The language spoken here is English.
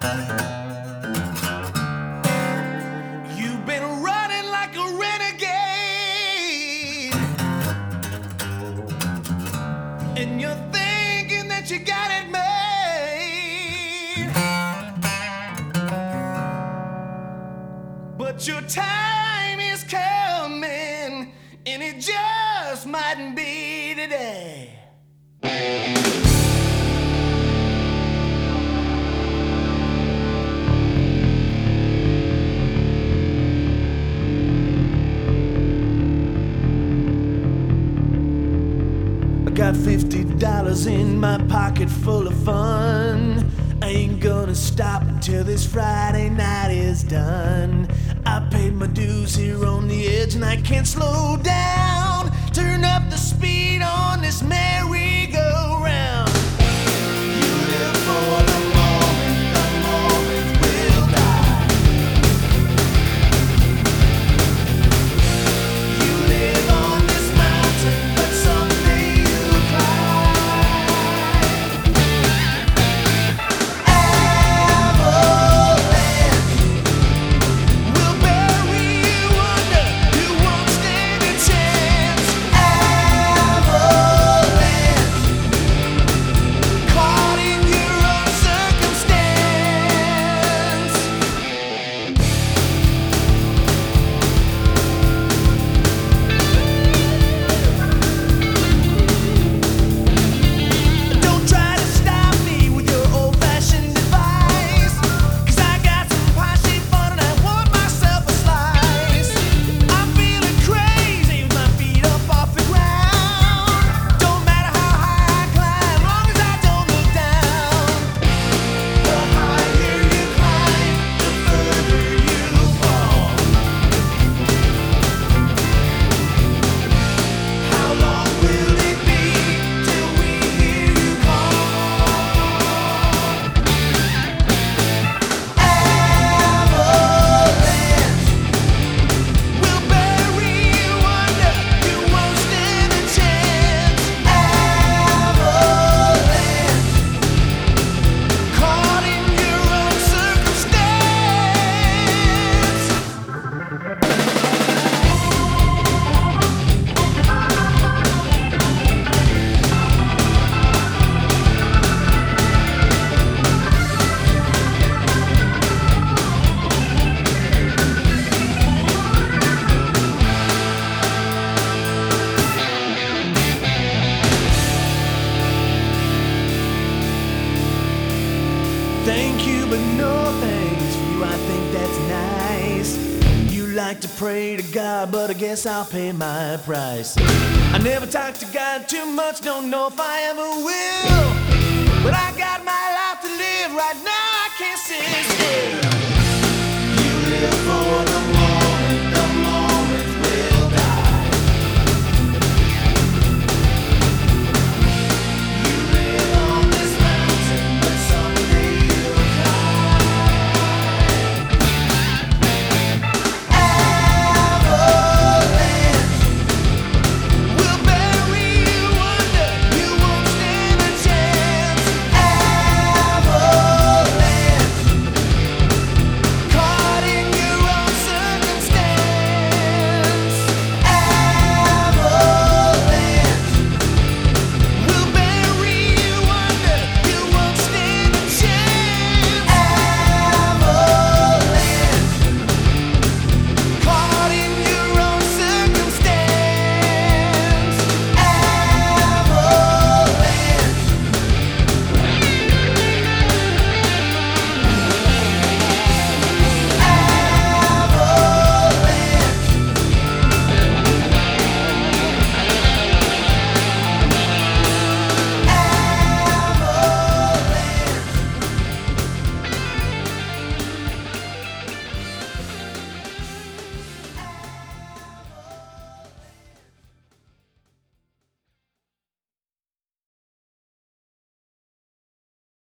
You've been running like a renegade, and you're thinking that you got it made, but your time is coming, and it just mightn't be today. Got $50 in my pocket full of fun. I ain't gonna stop until this Friday night is done. I paid my dues here on the edge and I can't slow down. Turn up the speed on this merry-go-round. You live for the moment will die. You live on this mountain, but someday you'll climb. Avalanche will bury you under, you won't stand a chance. Avalanche, caught in your own circumstance. Don't try to stop me with your old-fashioned advice, 'cause I got some pie-shaped fun and I want myself a slice. I'm feeling crazy with my feet up off the ground. Don't matter how high I climb, long as I don't look down. The higher you climb, the further you fall. How long will it be till we hear you call? Avalanche will bury you under, you won't stand a chance. Avalanche, caught in your own circumstance. Thank you, but no thanks to you. I think that's nice. You like to pray to God, but I guess I'll pay my price. I never talk to God too much, don't know if I ever will. But I got my life to live right now, I can't sit still. You live for